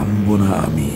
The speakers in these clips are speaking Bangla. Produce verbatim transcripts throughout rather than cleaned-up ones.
থামবো না আমি।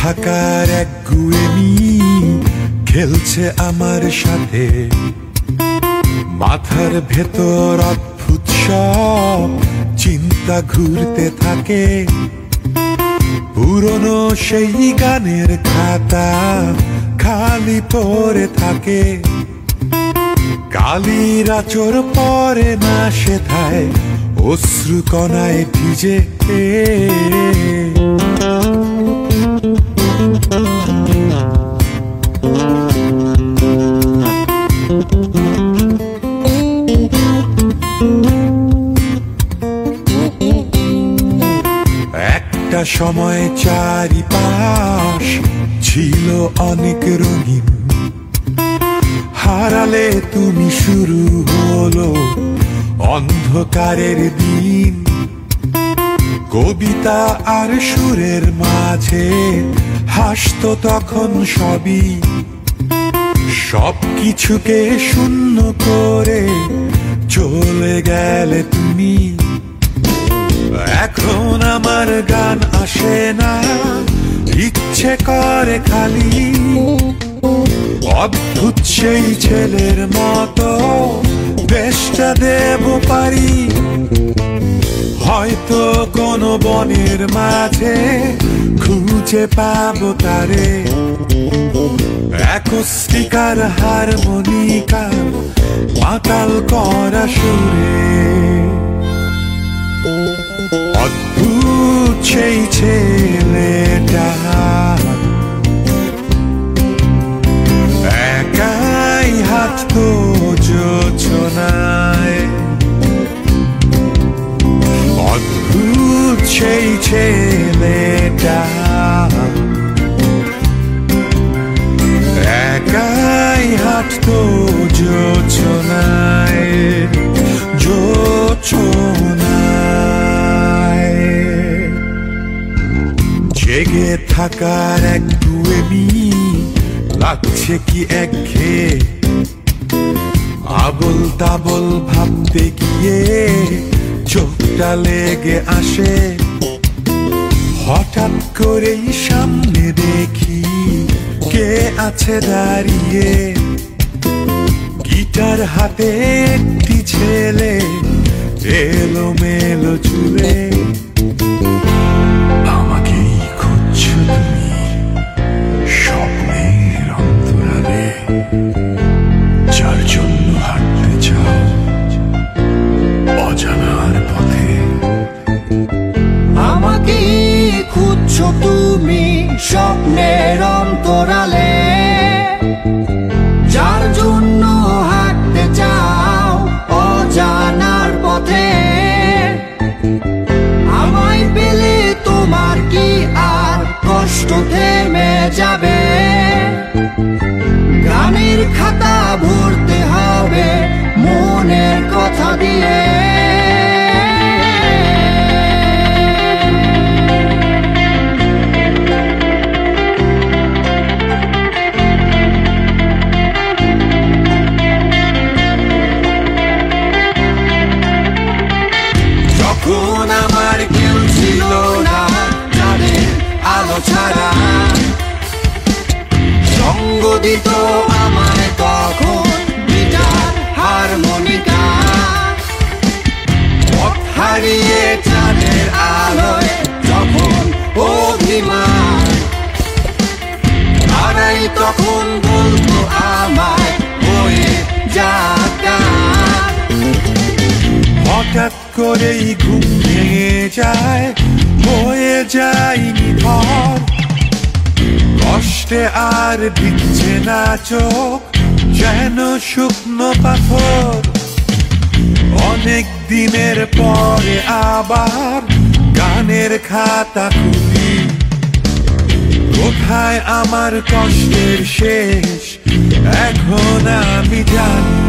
থাকার এক গুয়েমি খেলছে আমার সাথে, মাথার ভেতর অদ্ভুত সব চিন্তা ঘুরতে থাকে। পুরনো সেই গানের খাতা খালি পড়ে থাকে, কালির আঁচড় পরে না সেথায় অশ্রু কণায় ভিজে। একটা সময় চারিপাশ ছিল অনেক রঙিন, হারালে তুমি শুরু হলো অন্ধকারের দিন। কবিতা আর সুরের মাঝে হাসতো তখন সবই, সব কিছুকে শূন্য করে চলে গেলে তুমি। এখন আমার গান আসে না, ইচ্ছে করে খালি অদ্ভুত সেই ছেলের মতো দেশটা দেব পারি। হয়তো কোনো বনের মাঝে খুঁজে পাবো তারে, অ্যাকোস্টিকার হারমোনিকা মাতাল করা সুরে। অদ্ভুত সেই ছেলেটা একাই হাঁটতো যোছনায়, অদ্ভুত সেই ছেলেটা একাই হাঁটতো যোছনায়, যোছনায়। জেগে থাকার এক গুয়েমি লাগছে কি একঘেয়ে, আবল তাবল ভাবতে গিয়ে চোখটা লেগে আসে। হঠাৎ করেই সামনে দেখি কে আছে দাঁড়িয়ে, গিটার হাতে একটি ছেলে এলো মেলো চুলে। আমাকেই খুঁজছো তুমি স্বপ্নের অন্তরালে, যার জন্য হাঁটতে চাও অজানার পথে। আমাকেই খুঁজছো তুমি স্বপ্নের অন্তরালে, যার জন্য হাঁটতে চাও অজানার পথে। আমায় পেলে তোমার কি আর কষ্ট থেমে যাবে? গানের খাতা ভরতে হবে মনের কথা দিয়ে। যখন আমার কেউ ছিল না যাদের আলো ছাড়া, সঙ্গ দিত আমায় তখন গিটার হারমোনিকা। পথ হারিয়ে চাঁদের আলোয় যখন অভিমান, তারাই তখন বলতো আমায় হয়ে যাতা। হঠাৎ করেই ঘুম ভেঙে যায়, হয়ে যায় নিথর। কষ্টে আর দিচ্ছে না চোখ, যেন শুকনো পাথর। অনেক দিনের পরে আবার গানের খাতা খুলি, কোথায় আমার কষ্টের শেষ এখন আমি জানি।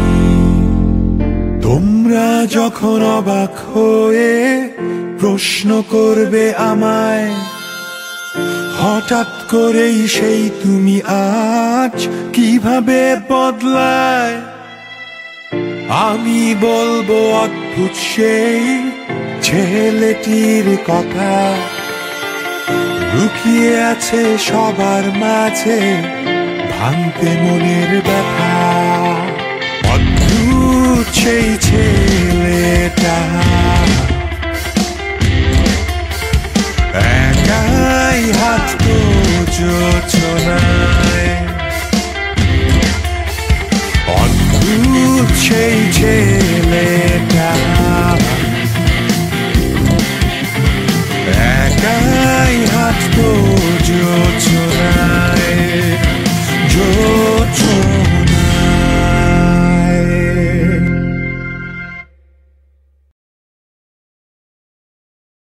তোমরা যখন অবাক হয়ে প্রশ্ন করবে আমায়, হঠাৎ করেই সেই তুমি আজ কিভাবে বদলায়, আমি বলবো অদ্ভুত সেই ছেলেটির কথা। লুকিয়ে আছে সবার মাঝে ভাঙতে মনের ব্যথা। অদ্ভুত সেই ছেলে